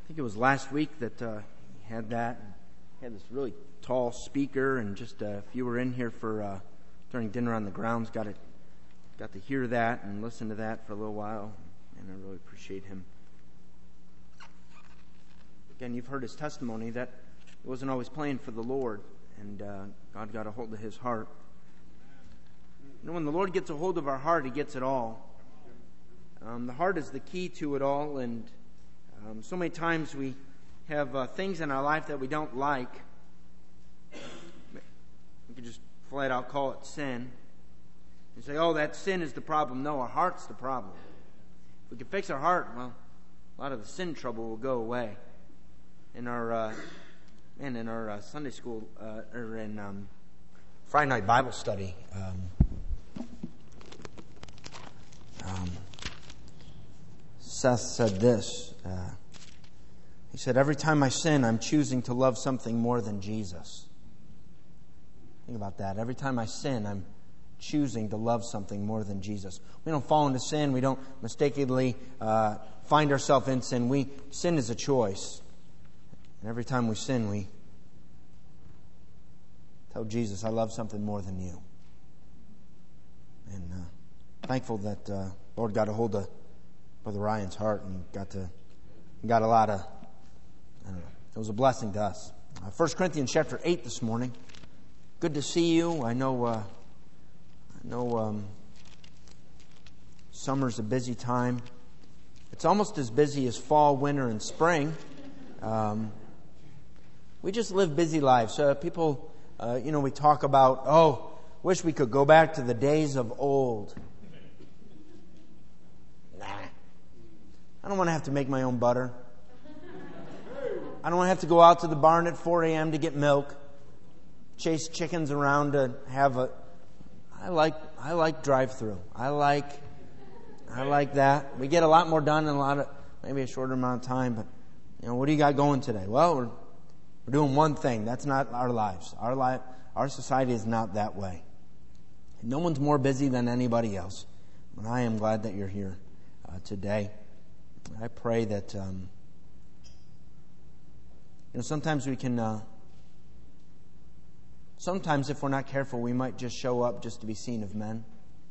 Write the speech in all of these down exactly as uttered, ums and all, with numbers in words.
think it was last week that uh, he had that. He had this really tall speaker, and just uh, if you were in here for uh, during dinner on the grounds, got it, got to hear that and listen to that for a little while, and I really appreciate him. Again, you've heard his testimony that it wasn't always playing for the Lord, and uh, God got a hold of his heart. You know, when the Lord gets a hold of our heart, He gets it all. Um, the heart is the key to it all, and um, so many times we have uh, things in our life that we don't like. We could just flat out call it sin. And say, oh, that sin is the problem. No, our heart's the problem. If we can fix our heart, well, a lot of the sin trouble will go away. In our, uh, man, in our uh, Sunday school, uh, or in um, Friday night Bible study, um, um, Seth said this. Uh, he said, every time I sin, I'm choosing to love something more than Jesus. Think about that. Every time I sin, I'm choosing to love something more than Jesus. We don't fall into sin. We don't mistakenly uh, find ourselves in sin. We sin is a choice. And every time we sin, we tell Jesus, I love something more than you. And uh, thankful that uh, Lord got a hold of Brother Ryan's heart and got to got a lot of, I don't know, it was a blessing to us. Uh, First Corinthians chapter eight this morning. Good to see you. I know uh, I know um, summer's a busy time. It's almost as busy as fall, winter, and spring. Um, we just live busy lives. Uh, people, uh, you know, we talk about, oh, wish we could go back to the days of old. Nah. I don't want to have to make my own butter. I don't want to have to go out to the barn at four a.m. to get milk, chase chickens around to have a... I like I like drive-through. I like I like that. We get a lot more done in a lot of, maybe a shorter amount of time, but you know, what do you got going today? Well, we're we're doing one thing. That's not our lives. Our life, our society is not that way. No one's more busy than anybody else. But I am glad that you're here uh, today. I pray that um, you know, sometimes we can uh, sometimes if we're not careful, we might just show up just to be seen of men.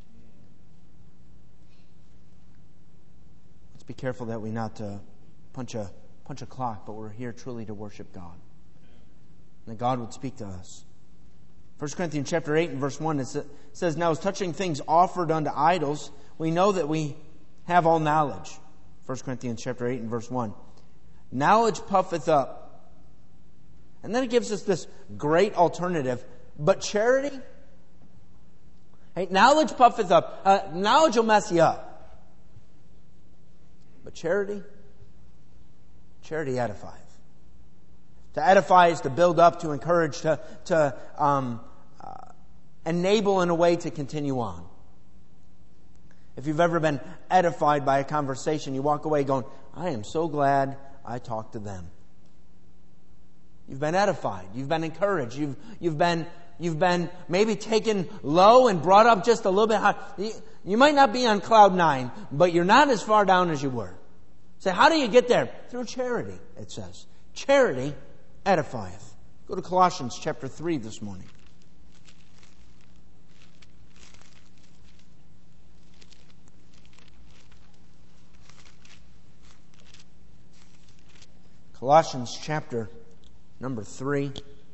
Let's be careful that we not uh, punch a punch a clock, but we're here truly to worship God. And that God would speak to us. First Corinthians chapter eight and verse one, it says, now as touching things offered unto idols, we know that we have all knowledge. First Corinthians chapter eight and verse one. Knowledge puffeth up. And then it gives us this great alternative. But charity? Hey, knowledge puffeth up. Uh, knowledge will mess you up. But charity? Charity edifieth. To edify is to build up, to encourage, to, to um, uh, enable in a way to continue on. If you've ever been edified by a conversation, you walk away going, I am so glad I talked to them. You've been edified. You've been encouraged. You've, you've been, you've been maybe taken low and brought up just a little bit high. You, you might not be on cloud nine, but you're not as far down as you were. So how do you get there? Through charity, it says. Charity edifieth. Go to Colossians chapter three this morning. Colossians chapter number three.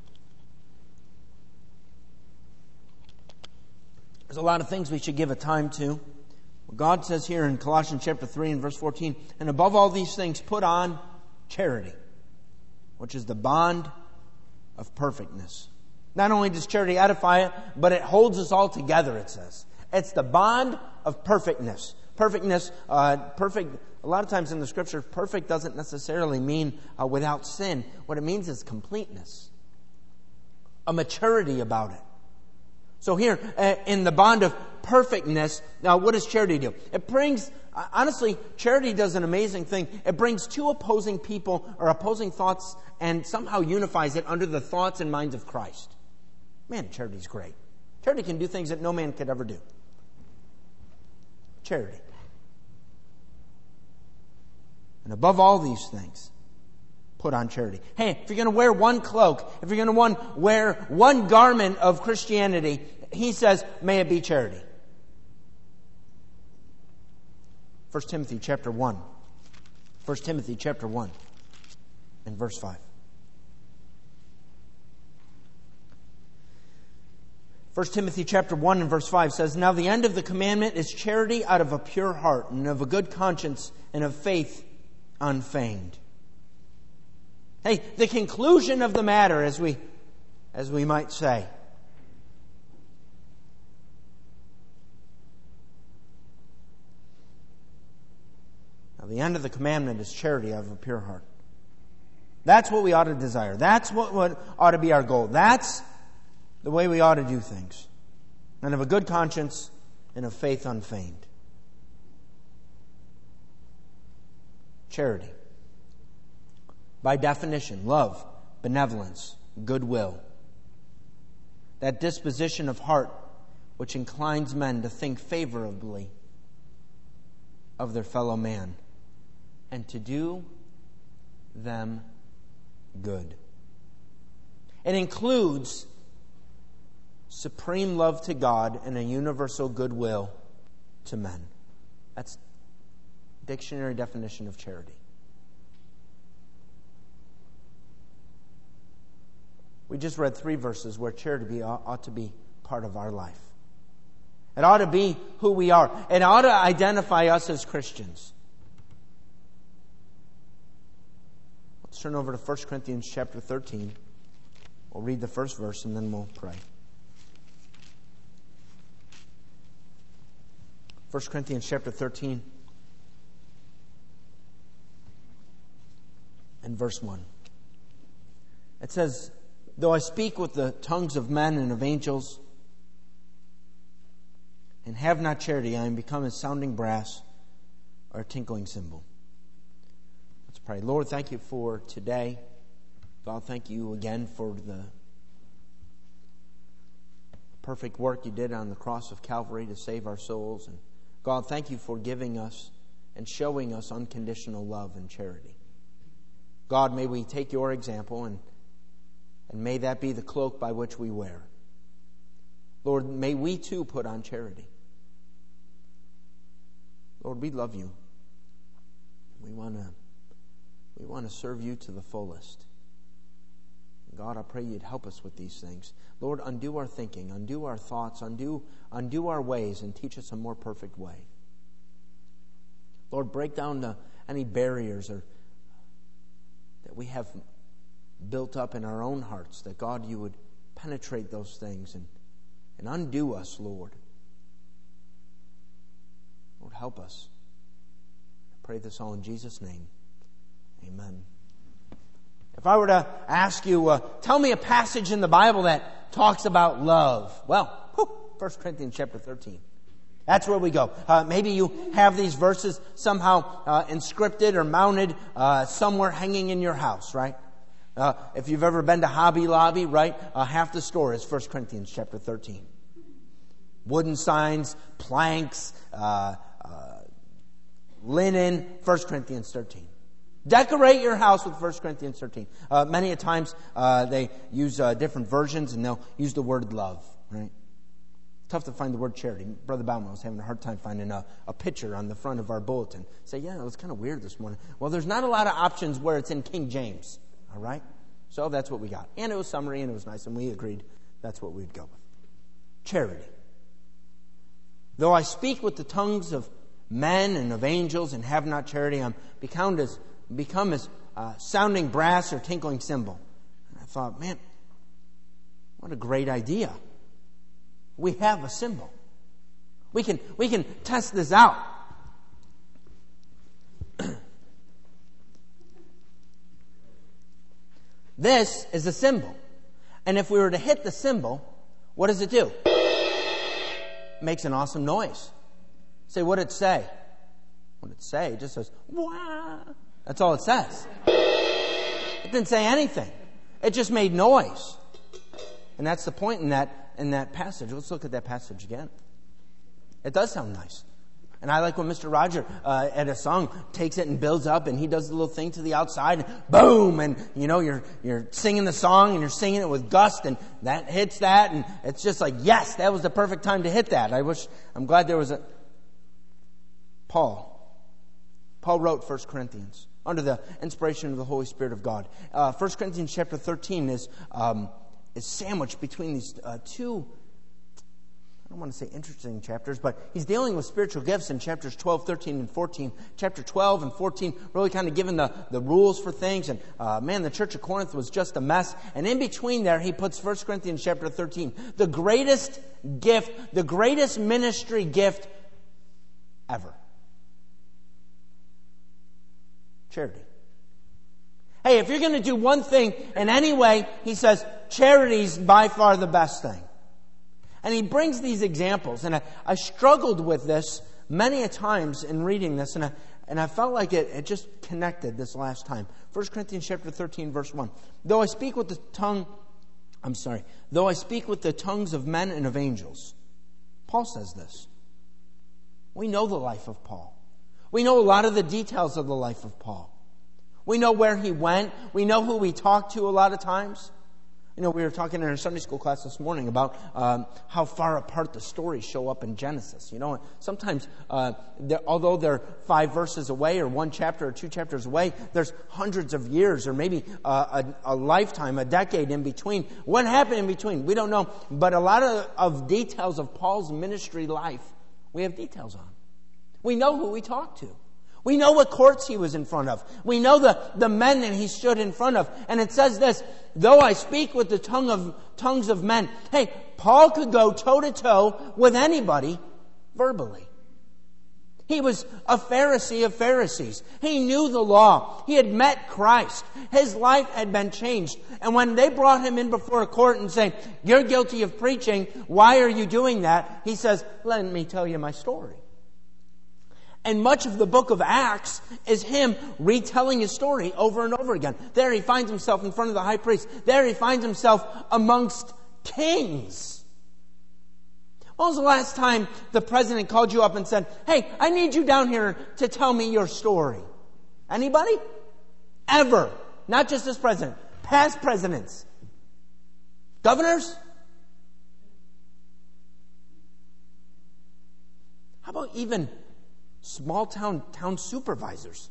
There's a lot of things we should give a time to. God says here in Colossians chapter three and verse fourteen, and above all these things put on charity, which is the bond of perfectness. Not only does charity edify it, but it holds us all together, it says. It's the bond of perfectness. Perfectness, uh, perfect, a lot of times in the Scripture, perfect doesn't necessarily mean uh, without sin. What it means is completeness. A maturity about it. So here, uh, in the bond of perfectness, now what does charity do? It brings, uh, honestly, charity does an amazing thing. It brings two opposing people or opposing thoughts and somehow unifies it under the thoughts and minds of Christ. Man, charity's great. Charity can do things that no man could ever do. Charity. And above all these things, put on charity. Hey, if you're going to wear one cloak, if you're going to one, wear one garment of Christianity, he says, may it be charity. First Timothy chapter one. First Timothy chapter one and verse five. First Timothy chapter one and verse five says, now the end of the commandment is charity out of a pure heart and of a good conscience and of faith unfeigned. Hey, the conclusion of the matter, as we, as we might say. Now, the end of the commandment is charity out of a pure heart. That's what we ought to desire. That's what, what ought to be our goal. That's the way we ought to do things. And of a good conscience and of faith unfeigned. Charity. By definition, love, benevolence, goodwill. That disposition of heart which inclines men to think favorably of their fellow man and to do them good. It includes supreme love to God and a universal goodwill to men. That's dictionary definition of charity. We just read three verses where charity ought to be part of our life. It ought to be who we are. It ought to identify us as Christians. Let's turn over to First Corinthians chapter thirteen. We'll read the first verse and then we'll pray. First Corinthians chapter thirteen and verse one. It says, though I speak with the tongues of men and of angels, and have not charity, I am become as sounding brass or a tinkling cymbal. Let's pray. Lord, thank you for today. God, thank you again for the perfect work you did on the cross of Calvary to save our souls. And God, thank you for giving us and showing us unconditional love and charity. God, may we take your example and And may that be the cloak by which we wear. Lord, may we too put on charity. Lord, we love you. We want to we want to serve you to the fullest. God, I pray you'd help us with these things. Lord, undo our thinking, undo our thoughts, undo, undo our ways, and teach us a more perfect way. Lord, break down the, any barriers or that we have built up in our own hearts, that God, you would penetrate those things and, and undo us, Lord. Lord, help us. I pray this all in Jesus' name. Amen. If I were to ask you, uh, tell me a passage in the Bible that talks about love. Well, whew, First Corinthians chapter thirteen. That's where we go. Uh, maybe you have these verses somehow uh, inscripted or mounted uh, somewhere hanging in your house, right? Uh, if you've ever been to Hobby Lobby, right, uh, half the store is First Corinthians chapter thirteen. Wooden signs, planks, uh, uh, linen, First Corinthians thirteen. Decorate your house with First Corinthians thirteen. Uh, many a times uh, they use uh, different versions and they'll use the word love, right? Tough to find the word charity. Brother Bauman was having a hard time finding a, a picture on the front of our bulletin. Say, yeah, it was kind of weird this morning. Well, there's not a lot of options where it's in King James. All right? So that's what we got. And it was summary and it was nice, and we agreed that's what we'd go with. Charity. Though I speak with the tongues of men and of angels and have not charity, I'm become as, become as uh, sounding brass or tinkling cymbal. And I thought, man, what a great idea. We have a symbol. We can, we can test this out. This is a cymbal. And if we were to hit the cymbal, what does it do? It makes an awesome noise. Say, what did it say? What did it say? It just says, wah. That's all it says. It didn't say anything. It just made noise. And that's the point in that in that passage. Let's look at that passage again. It does sound nice. And I like when Mister Roger uh, at a song takes it and builds up, and he does the little thing to the outside, and boom, and you know you're you're singing the song and you're singing it with gust, and that hits that, and it's just like, yes, that was the perfect time to hit that. I wish, I'm glad there was a Paul. Paul wrote First Corinthians under the inspiration of the Holy Spirit of God. Uh, First Corinthians chapter thirteen is um, is sandwiched between these uh, two. I don't want to say interesting chapters, but he's dealing with spiritual gifts in chapters twelve, thirteen, and fourteen. Chapter twelve and fourteen really kind of giving the, the rules for things. And uh, man, the church of Corinth was just a mess. And in between there, he puts First Corinthians chapter thirteen. The greatest gift, the greatest ministry gift ever. Charity. Hey, if you're going to do one thing in any way, he says, charity's by far the best thing. And he brings these examples, and I, I struggled with this many a times in reading this, and I, and I felt like it, it just connected this last time. First Corinthians chapter thirteen, verse one. Though I speak with the tongue, I'm sorry, though I speak with the tongues of men and of angels. Paul says this. We know the life of Paul. We know a lot of the details of the life of Paul. We know where he went. We know who he talked to a lot of times. You know, we were talking in our Sunday school class this morning about um, how far apart the stories show up in Genesis. You know, sometimes, uh, they're, although they're five verses away or one chapter or two chapters away, there's hundreds of years or maybe uh, a, a lifetime, a decade in between. What happened in between? We don't know. But a lot of, of details of Paul's ministry life, we have details on. We know who he talked to. We know what courts he was in front of. We know the, the men that he stood in front of. And it says this, though I speak with the tongue of tongues of men. Hey, Paul could go toe-to-toe with anybody verbally. He was a Pharisee of Pharisees. He knew the law. He had met Christ. His life had been changed. And when they brought him in before a court and saying, you're guilty of preaching, why are you doing that? He says, let me tell you my story. And much of the book of Acts is him retelling his story over and over again. There he finds himself in front of the high priest. There he finds himself amongst kings. When was the last time the president called you up and said, hey, I need you down here to tell me your story? Anybody? Ever. Not just this president. Past presidents. Governors? How about even small town town supervisors?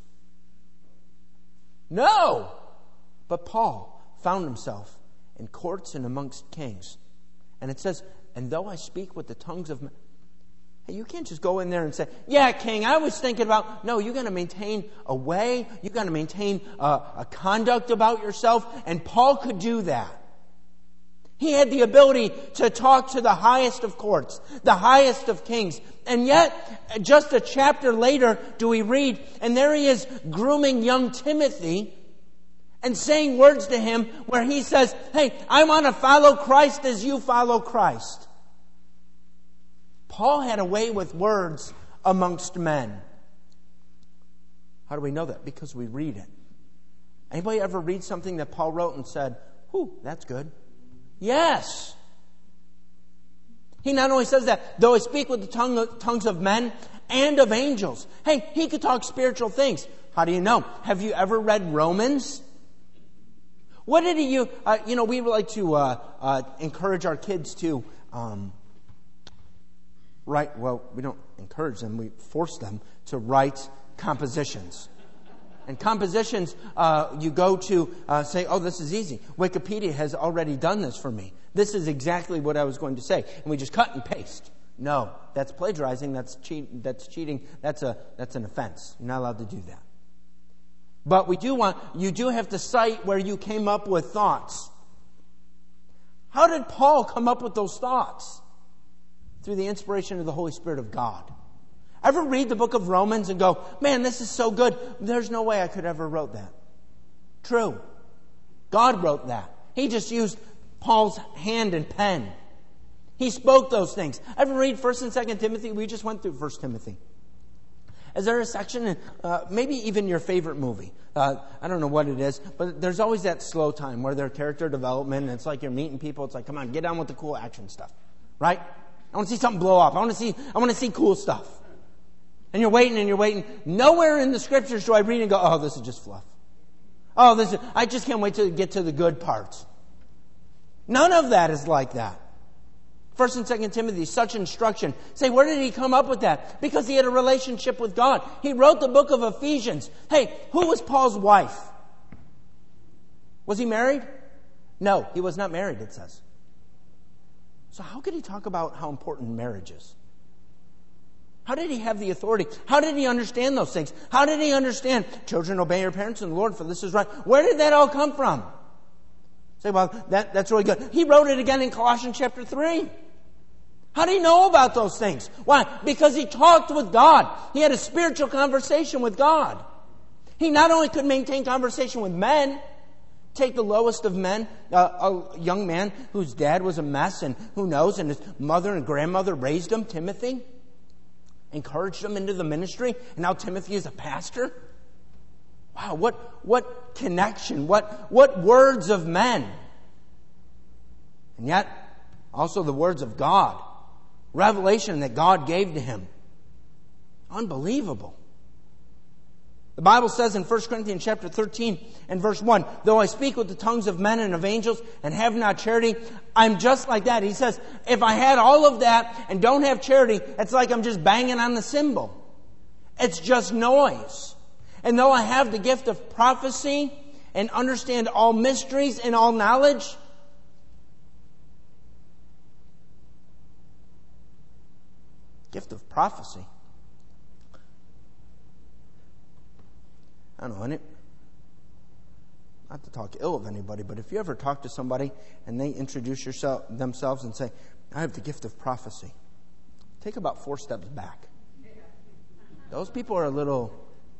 No. But Paul found himself in courts and amongst kings. And it says, and though I speak with the tongues of men. Hey, you can't just go in there and say, yeah, king, I was thinking about... No, you've got to maintain a way. You've got to maintain a, a conduct about yourself. And Paul could do that. He had the ability to talk to the highest of courts, the highest of kings. And yet, just a chapter later, do we read, and there he is grooming young Timothy and saying words to him where he says, hey, I want to follow Christ as you follow Christ. Paul had a way with words amongst men. How do we know that? Because we read it. Anybody ever read something that Paul wrote and said, whew, that's good? Yes. He not only says that, though I speak with the tongue, tongues of men and of angels. Hey, he could talk spiritual things. How do you know? Have you ever read Romans? What did he, you, uh, you know, we would like to uh, uh, encourage our kids to um, write, well, we don't encourage them, we force them to write compositions. And compositions, uh, you go to uh, say, oh, this is easy. Wikipedia has already done this for me. This is exactly what I was going to say. And we just cut and paste. No, that's plagiarizing. That's cheat. That's cheating. That's a that's an offense. You're not allowed to do that. But we do want, you do have to cite where you came up with thoughts. How did Paul come up with those thoughts? Through the inspiration of the Holy Spirit of God. Ever read the book of Romans and go, man, this is so good. There's no way I could ever wrote that. True. God wrote that. He just used Paul's hand and pen. He spoke those things. Ever read First and Second Timothy? We just went through First Timothy. Is there a section, in, uh, maybe even your favorite movie? Uh, I don't know what it is, but there's always that slow time where there's character development, and it's like you're meeting people. It's like, come on, get on with the cool action stuff. Right? I want to see something blow up. I want to see, I want to see cool stuff. And you're waiting and you're waiting. Nowhere in the Scriptures do I read and go, oh, this is just fluff. Oh, this is, I just can't wait to get to the good parts. None of that is like that. First and Second Timothy, such instruction. Say, where did he come up with that? Because he had a relationship with God. He wrote the book of Ephesians. Hey, who was Paul's wife? Was he married? No, he was not married, it says. So how could he talk about how important marriage is? How did he have the authority? How did he understand those things? How did he understand, children, obey your parents in the Lord, for this is right? Where did that all come from? Say, well, that, that's really good. He wrote it again in Colossians chapter three. How did he know about those things? Why? Because he talked with God. He had a spiritual conversation with God. He not only could maintain conversation with men, take the lowest of men, uh, a young man whose dad was a mess and who knows, and his mother and grandmother raised him, Timothy, encouraged him into the ministry, and now Timothy is a pastor. Wow, what what connection, what what words of men. And yet, also the words of God. Revelation that God gave to him. Unbelievable. The Bible says in First Corinthians chapter thirteen and verse one, though I speak with the tongues of men and of angels and have not charity, I'm just like that. He says, if I had all of that and don't have charity, it's like I'm just banging on the cymbal. It's just noise. And though I have the gift of prophecy and understand all mysteries and all knowledge, gift of prophecy. I don't know, and it, not to talk ill of anybody, but if you ever talk to somebody and they introduce yourself, themselves and say, I have the gift of prophecy, take about four steps back. Those people are a little,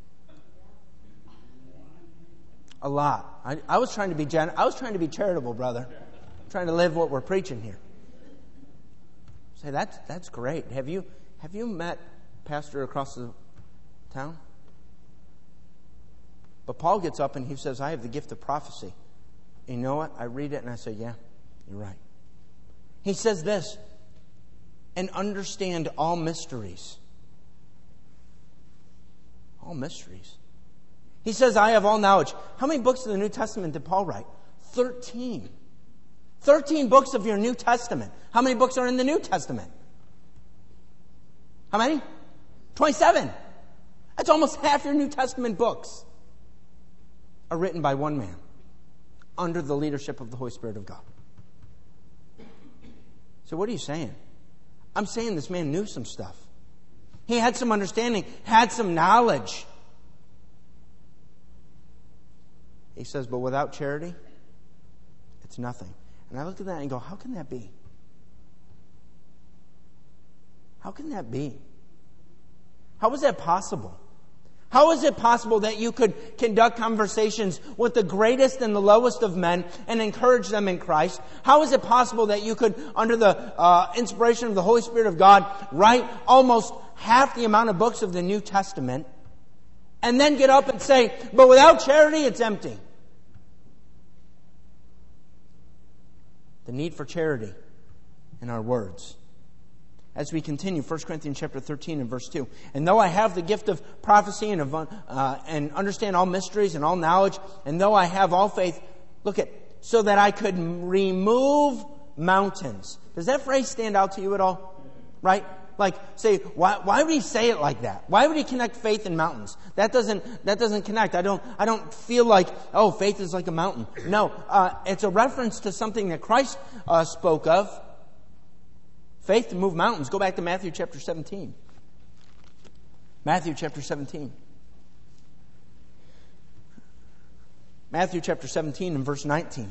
a lot. I, I was trying to be gen- I was trying to be charitable, brother. I'm trying to live what we're preaching here. Say, that's that's great. Have you have you met pastor across the town? But Paul gets up and he says, I have the gift of prophecy. And you know what? I read it and I say, yeah, you're right. He says this, and understand all mysteries. All mysteries. He says, I have all knowledge. How many books of the New Testament did Paul write? Thirteen. Thirteen books of your New Testament. How many books are in the New Testament? How many? twenty-seven. That's almost half your New Testament books are written by one man under the leadership of the Holy Spirit of God. So what are you saying? I'm saying this man knew some stuff. He had some understanding, had some knowledge. He says, but without charity, it's nothing. And I look at that and go, how can that be? How can that be? How is that possible? How is it possible that you could conduct conversations with the greatest and the lowest of men and encourage them in Christ? How is it possible that you could, under the uh, inspiration of the Holy Spirit of God, write almost half the amount of books of the New Testament and then get up and say, but without charity, it's empty? The need for charity in our words. As we continue, First Corinthians chapter thirteen and verse two. And though I have the gift of prophecy and, of, uh, and understand all mysteries and all knowledge, and though I have all faith, look at, so that I could remove mountains. Does that phrase stand out to you at all? Right? Like, say, why, why would he say it like that? Why would he connect faith and mountains? That doesn't, that doesn't connect. I don't, I don't feel like, oh, faith is like a mountain. No, uh, it's a reference to something that Christ uh, spoke of. Faith to move mountains. Go back to Matthew chapter seventeen. Matthew chapter seventeen. Matthew chapter seventeen and verse nineteen.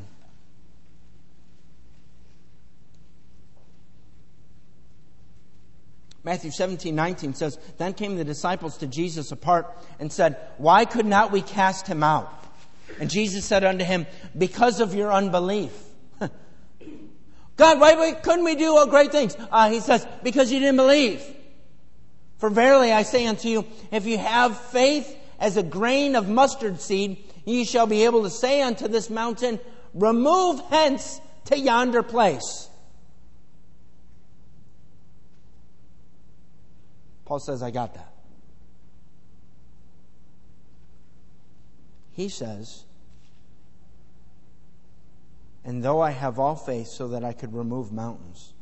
Matthew seventeen, nineteen says, Then came the disciples to Jesus apart and said, Why could not we cast him out? And Jesus said unto him, Because of your unbelief. God, why couldn't we do all great things? Uh, he says, because you didn't believe. For verily I say unto you, if you have faith as a grain of mustard seed, ye shall be able to say unto this mountain, remove hence to yonder place. Paul says, I got that. He says, and though I have all faith so that I could remove mountains.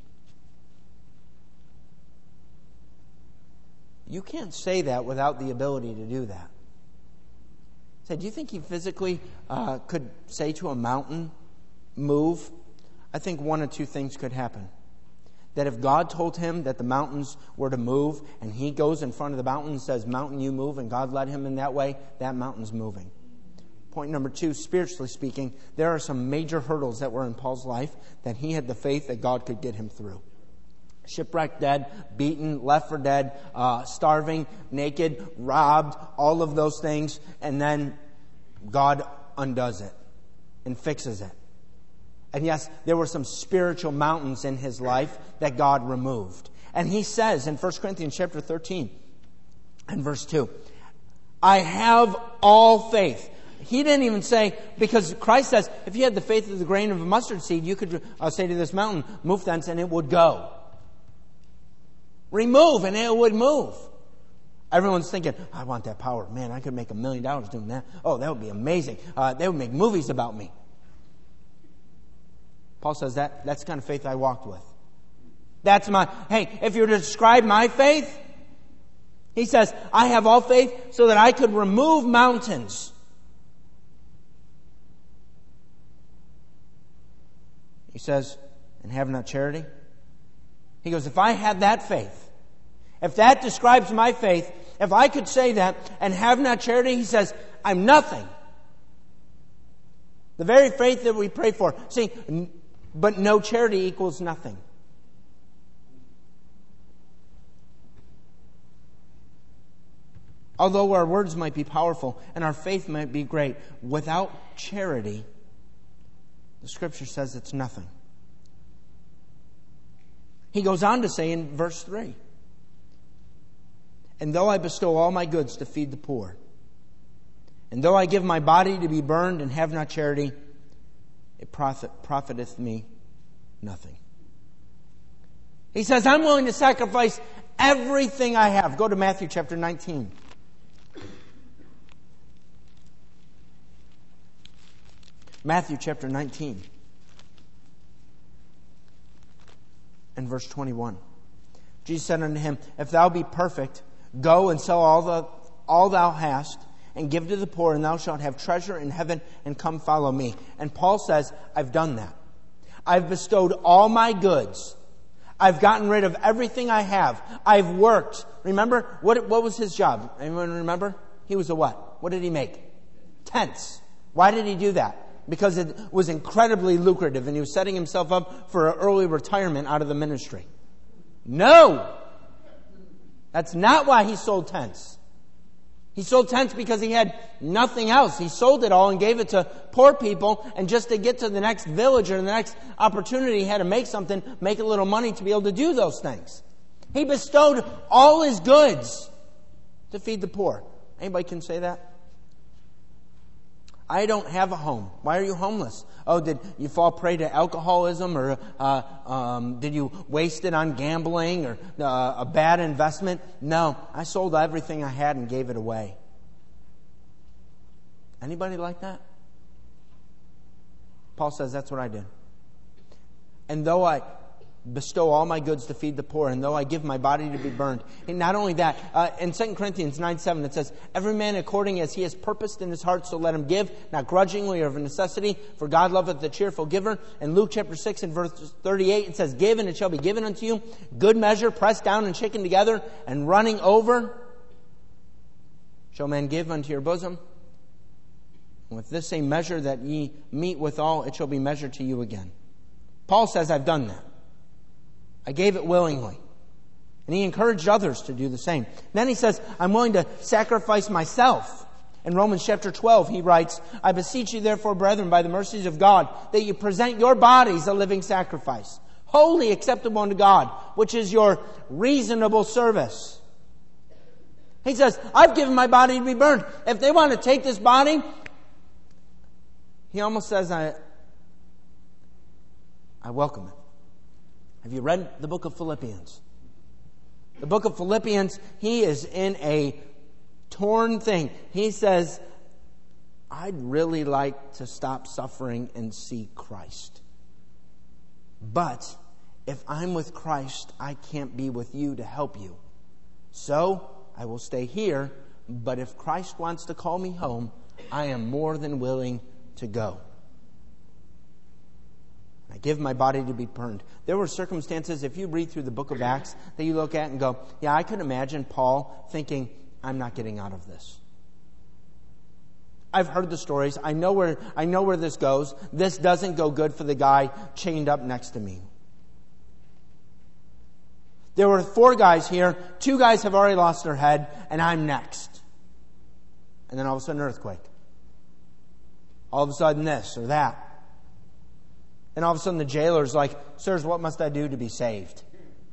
You can't say that without the ability to do that. Say, do you think he physically uh, could say to a mountain, move? I think one of two things could happen. That if God told him that the mountains were to move, and he goes in front of the mountain and says, mountain, you move, and God led him in that way, that mountain's moving. Point number two, spiritually speaking, there are some major hurdles that were in Paul's life that he had the faith that God could get him through. Shipwrecked, dead, beaten, left for dead, uh, starving, naked, robbed, all of those things. And then God undoes it and fixes it. And yes, there were some spiritual mountains in his life that God removed. And he says in First Corinthians chapter thirteen and verse two, I have all faith. He didn't even say, because Christ says, if you had the faith of the grain of a mustard seed, you could uh, say to this mountain, move thence, and it would go. Remove, and it would move. Everyone's thinking, I want that power. Man, I could make a million dollars doing that. Oh, that would be amazing. Uh, they would make movies about me. Paul says that that's the kind of faith I walked with. That's my, hey, if you were to describe my faith, he says, I have all faith so that I could remove mountains. He says, and have not charity. He goes, if I had that faith, if that describes my faith, if I could say that and have not charity, he says, I'm nothing. The very faith that we pray for. See, but no charity equals nothing. Although our words might be powerful and our faith might be great, without charity, the Scripture says it's nothing. He goes on to say in verse three, and though I bestow all my goods to feed the poor, and though I give my body to be burned and have not charity, it profit, profiteth me nothing. He says, I'm willing to sacrifice everything I have. Go to Matthew chapter nineteen. Matthew chapter nineteen. And verse twenty-one. Jesus said unto him, if thou be perfect, go and sell all the all thou hast, and give to the poor, and thou shalt have treasure in heaven, and come follow me. And Paul says, I've done that. I've bestowed all my goods. I've gotten rid of everything I have. I've worked. Remember, what, what was his job? Anyone remember? He was a what? What did he make? Tents. Why did he do that? Because it was incredibly lucrative and he was setting himself up for an early retirement out of the ministry. No! That's not why he sold tents. He sold tents because he had nothing else. He sold it all and gave it to poor people, and just to get to the next village or the next opportunity, he had to make something, make a little money to be able to do those things. He bestowed all his goods to feed the poor. Anybody can say that? I don't have a home. Why are you homeless? Oh, did you fall prey to alcoholism, or uh, um, did you waste it on gambling or uh, a bad investment? No, I sold everything I had and gave it away. Anybody like that? Paul says that's what I did. And though I bestow all my goods to feed the poor, and though I give my body to be burned. And not only that, uh, in Second Corinthians nine seven it says, every man according as he has purposed in his heart, so let him give, not grudgingly or of necessity, for God loveth the cheerful giver. In Luke chapter six and verse thirty-eight it says, give and it shall be given unto you, good measure, pressed down and shaken together, and running over, shall men give unto your bosom. And with this same measure that ye meet withal, it shall be measured to you again. Paul says, I've done that. I gave it willingly. And he encouraged others to do the same. Then he says, I'm willing to sacrifice myself. In Romans chapter twelve, he writes, I beseech you therefore, brethren, by the mercies of God, that you present your bodies a living sacrifice, wholly acceptable unto God, which is your reasonable service. He says, I've given my body to be burned. If they want to take this body, he almost says, I, I welcome it. Have you read the book of Philippians? The book of Philippians, he is in a torn thing. He says, I'd really like to stop suffering and see Christ. But if I'm with Christ, I can't be with you to help you. So I will stay here, but if Christ wants to call me home, I am more than willing to go. I give my body to be burned. There were circumstances, if you read through the book of Acts, that you look at and go, yeah, I could imagine Paul thinking, I'm not getting out of this. I've heard the stories. I know where, I know where this goes. This doesn't go good for the guy chained up next to me. There were four guys here. Two guys have already lost their head, and I'm next. And then all of a sudden, an earthquake. All of a sudden, this or that. And all of a sudden the jailer's like, sirs, what must I do to be saved?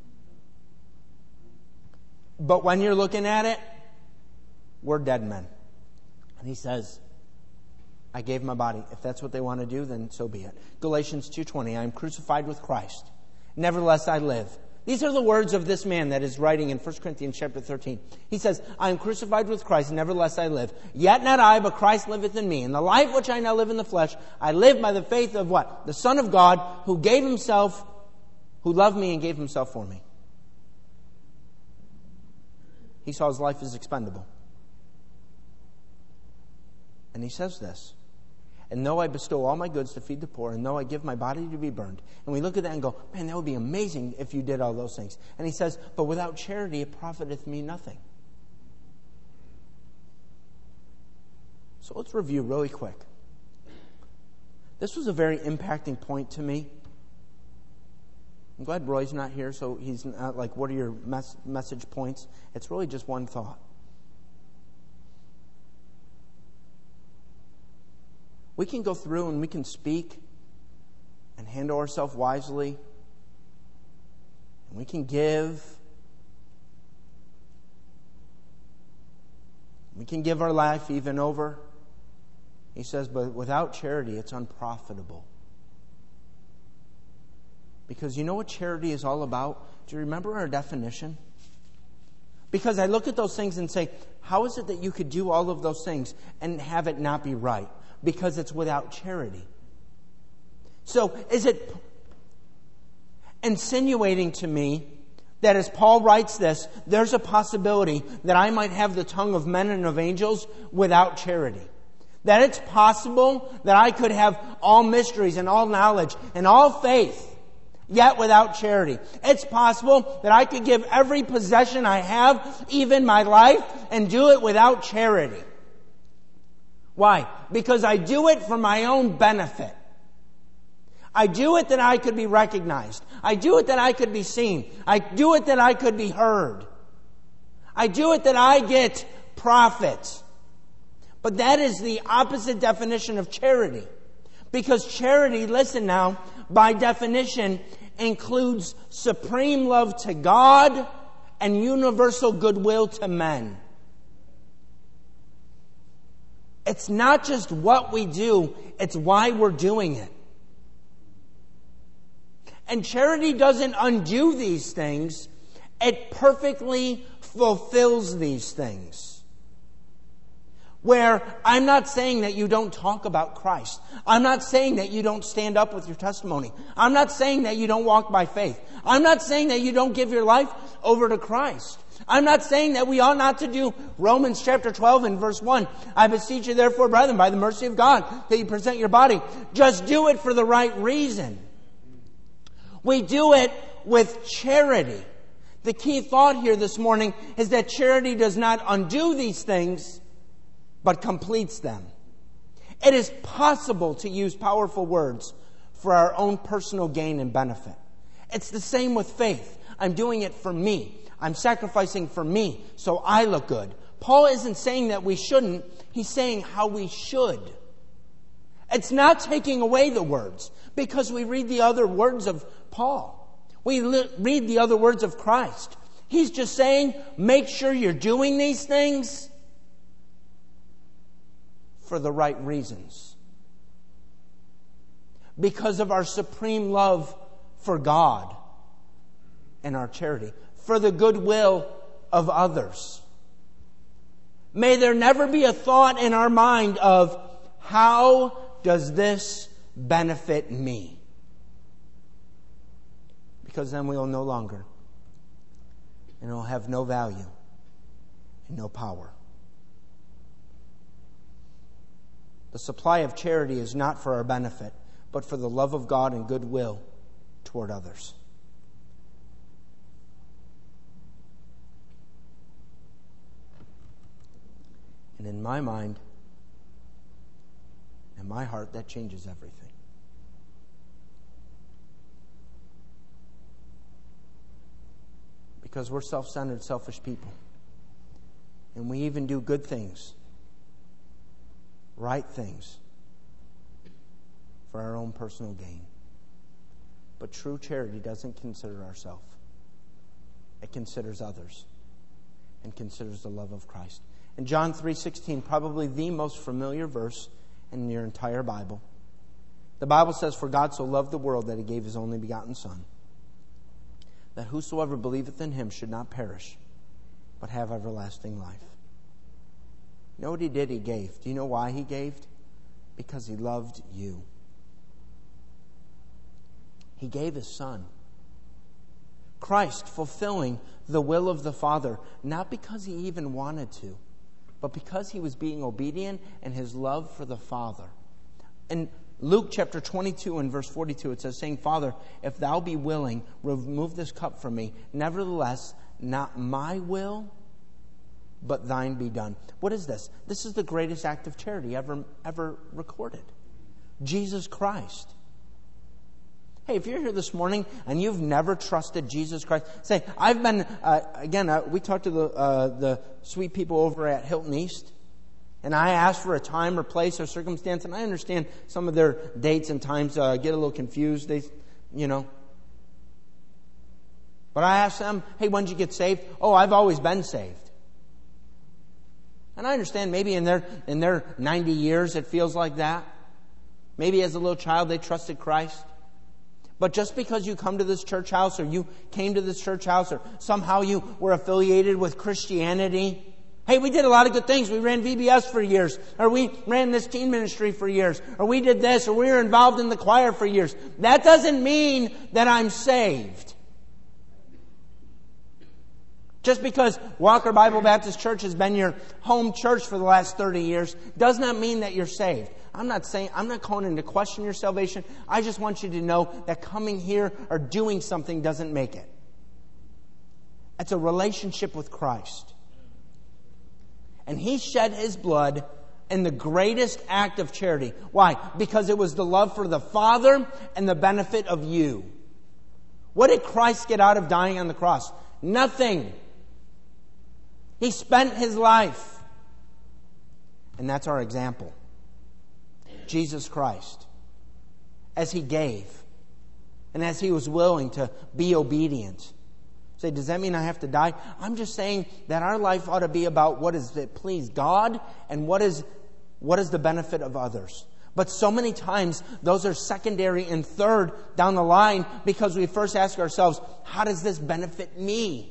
But when you're looking at it, we're dead men. And he says, I gave my body. If that's what they want to do, then so be it. Galatians two twenty, I am crucified with Christ. Nevertheless I live. These are the words of this man that is writing in First Corinthians chapter thirteen. He says, I am crucified with Christ, nevertheless I live. Yet not I, but Christ liveth in me. And the life which I now live in the flesh, I live by the faith of what? The Son of God, who gave himself, who loved me and gave himself for me. He saw his life as expendable. And he says this, and though I bestow all my goods to feed the poor, and though I give my body to be burned. And we look at that and go, man, that would be amazing if you did all those things. And he says, but without charity it profiteth me nothing. So let's review really quick. This was a very impacting point to me. I'm glad Roy's not here, so he's not like, what are your mes- message points? It's really just one thought. We can go through and we can speak and handle ourselves wisely. And we can give. We can give our life even over. He says, but without charity, it's unprofitable. Because you know what charity is all about? Do you remember our definition? Because I look at those things and say, how is it that you could do all of those things and have it not be right? Because it's without charity. So is it insinuating to me that as Paul writes this, there's a possibility that I might have the tongue of men and of angels without charity? That it's possible that I could have all mysteries and all knowledge and all faith, yet without charity. It's possible that I could give every possession I have, even my life, and do it without charity. Why? Because I do it for my own benefit. I do it that I could be recognized. I do it that I could be seen. I do it that I could be heard. I do it that I get profit. But that is the opposite definition of charity. Because charity, listen now, by definition, includes supreme love to God and universal goodwill to men. It's not just what we do, it's why we're doing it. And charity doesn't undo these things, it perfectly fulfills these things. Where I'm not saying that you don't talk about Christ. I'm not saying that you don't stand up with your testimony. I'm not saying that you don't walk by faith. I'm not saying that you don't give your life over to Christ. I'm not saying that we ought not to do Romans chapter twelve and verse one. I beseech you therefore, brethren, by the mercy of God, that you present your body. Just do it for the right reason. We do it with charity. The key thought here this morning is that charity does not undo these things, but completes them. It is possible to use powerful words for our own personal gain and benefit. It's the same with faith. I'm doing it for me. I'm sacrificing for me so I look good. Paul isn't saying that we shouldn't. He's saying how we should. It's not taking away the words because we read the other words of Paul. We li- read the other words of Christ. He's just saying, make sure you're doing these things for the right reasons. Because of our supreme love for God and our charity. For the goodwill of others. May there never be a thought in our mind of, how does this benefit me? Because then we will no longer, and it will have no value and no power. The supply of charity is not for our benefit, but for the love of God and goodwill toward others. And in my mind, in my heart, that changes everything. Because we're self-centered, selfish people. And we even do good things, right things, for our own personal gain. But true charity doesn't consider ourselves. It considers others and considers the love of Christ. In John three sixteen, probably the most familiar verse in your entire Bible, the Bible says, "For God so loved the world that He gave His only begotten Son, that whosoever believeth in Him should not perish, but have everlasting life." You know what He did? He gave. Do you know why He gave? Because He loved you. He gave His Son. Christ fulfilling the will of the Father, not because He even wanted to, but because He was being obedient and His love for the Father. In Luke chapter twenty-two and verse forty-two, it says, saying, "Father, if Thou be willing, remove this cup from me. Nevertheless, not my will, but Thine be done." What is this? This is the greatest act of charity ever, ever recorded. Jesus Christ. Hey, if you're here this morning and you've never trusted Jesus Christ, say, I've been, uh, again, uh, we talked to the uh, the sweet people over at Hilton East, and I asked for a time or place or circumstance, and I understand some of their dates and times uh, get a little confused. They, you know. But I asked them, hey, when did you get saved? Oh, I've always been saved. And I understand maybe in their in their ninety years it feels like that. Maybe as a little child they trusted Christ. But just because you come to this church house or you came to this church house or somehow you were affiliated with Christianity, hey, we did a lot of good things. We ran V B S for years, or we ran this teen ministry for years, or we did this, or we were involved in the choir for years. That doesn't mean that I'm saved. Just because Walker Bible Baptist Church has been your home church for the last thirty years does not mean that you're saved. I'm not saying, I'm not calling into question your salvation. I just want you to know that coming here or doing something doesn't make it. It's a relationship with Christ. And He shed His blood in the greatest act of charity. Why? Because it was the love for the Father and the benefit of you. What did Christ get out of dying on the cross? Nothing. He spent His life. And that's our example. Jesus Christ. As He gave. And as He was willing to be obedient. Say, does that mean I have to die? I'm just saying that our life ought to be about what does it please God and what is what is the benefit of others. But so many times those are secondary and third down the line because we first ask ourselves, how does this benefit me?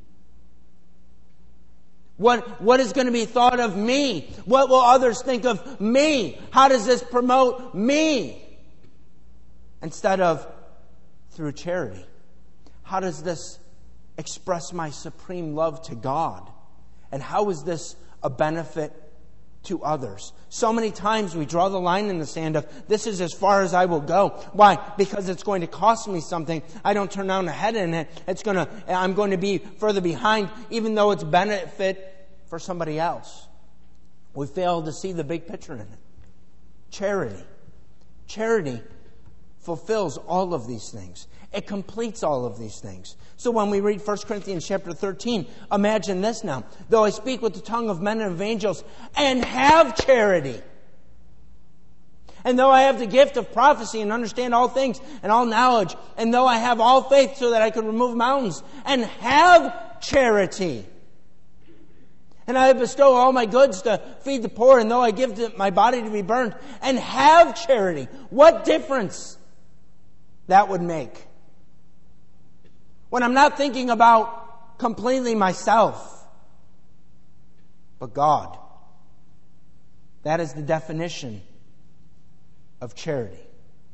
What, what is going to be thought of me? What will others think of me? How does this promote me? Instead of through charity. How does this express my supreme love to God? And how is this a benefit to others? So many times we draw the line in the sand of, this is as far as I will go. Why? Because it's going to cost me something. I don't turn down a head in it. It's going to, I'm going to be further behind, even though it's benefit for somebody else. We fail to see the big picture in it. Charity. Charity fulfills all of these things. It completes all of these things. So when we read First Corinthians chapter thirteen, imagine this now. Though I speak with the tongue of men and of angels and have charity, and though I have the gift of prophecy and understand all things and all knowledge, and though I have all faith so that I could remove mountains and have charity, and I bestow all my goods to feed the poor, and though I give my body to be burned and have charity, what difference that would make? When I'm not thinking about completely myself, but God. That is the definition of charity.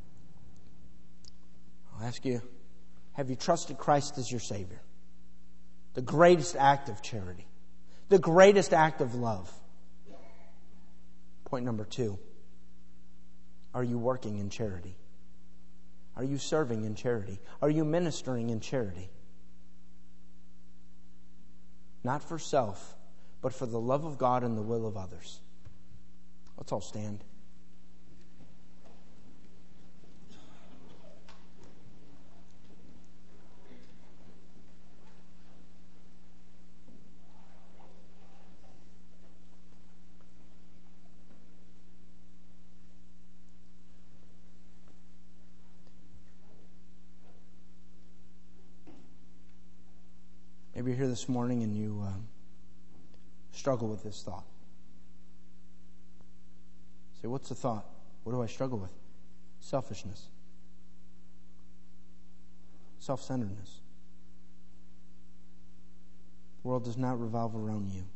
I'll ask you, have you trusted Christ as your Savior? The greatest act of charity. The greatest act of love. Point number two. Are you working in charity? Are you serving in charity? Are you ministering in charity? Not for self, but for the love of God and the will of others. Let's all stand. Maybe you're here this morning and you uh, struggle with this thought. Say, what's the thought? What do I struggle with? Selfishness. Self-centeredness. The world does not revolve around you.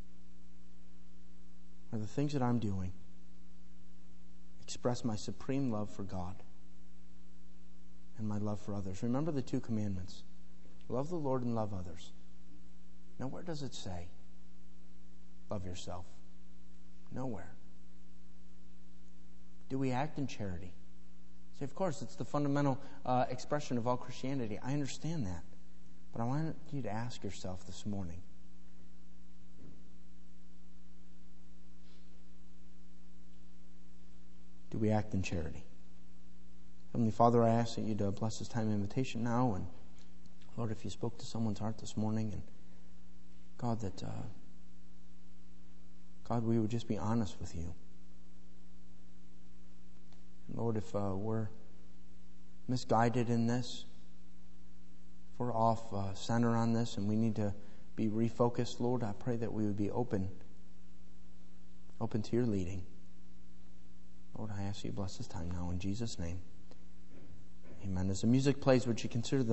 Are the things that I'm doing express my supreme love for God and my love for others? Remember the two commandments. Love the Lord and love others. Nowhere does it say, love yourself. Nowhere. Do we act in charity? See, of course, it's the fundamental uh, expression of all Christianity. I understand that. But I want you to ask yourself this morning, do we act in charity? Heavenly Father, I ask that you to bless this time of invitation now, and Lord, if you spoke to someone's heart this morning, and God, that uh, God, we would just be honest with you. And Lord, if uh, we're misguided in this, if we're off uh, center on this, and we need to be refocused, Lord, I pray that we would be open, open to your leading. Lord, I ask you to bless this time now in Jesus' name. Amen. As the music plays, would you consider the